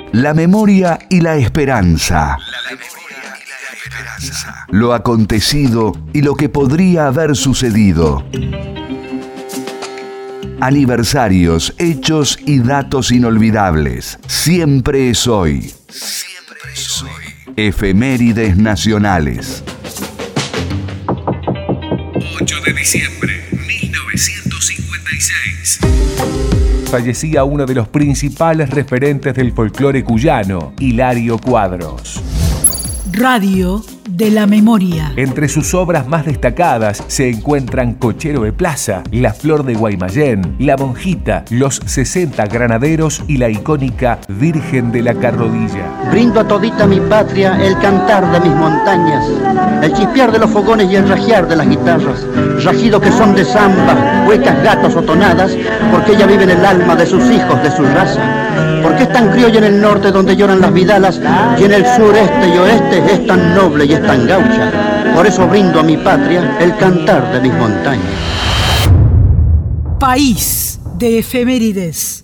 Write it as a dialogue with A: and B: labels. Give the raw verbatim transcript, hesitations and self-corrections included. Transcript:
A: La memoria y la esperanza. Lo acontecido y lo que podría haber sucedido. Aniversarios, hechos y datos inolvidables. Siempre es hoy. Siempre es hoy. Efemérides nacionales.
B: ocho de diciembre de mil novecientos cincuenta y seis.
C: Fallecía uno de los principales referentes del folclore cuyano, Hilario Cuadros.
D: Radio de la memoria.
C: Entre sus obras más destacadas se encuentran Cochero de Plaza, La Flor de Guaymallén, La Monjita, Los sesenta Granaderos y la icónica Virgen de la Carrodilla.
E: Brindo a todita mi patria el cantar de mis montañas, el chispear de los fogones y el rajear de las guitarras, rajido que son de zamba, huecas, gatos o tonadas, porque ella vive en el alma de sus hijos, de su raza. Porque es tan criolla en el norte donde lloran las vidalas, y en el sureste y oeste es tan noble y es tan gaucha. Por eso brindo a mi patria el cantar de mis montañas.
D: País de efemérides.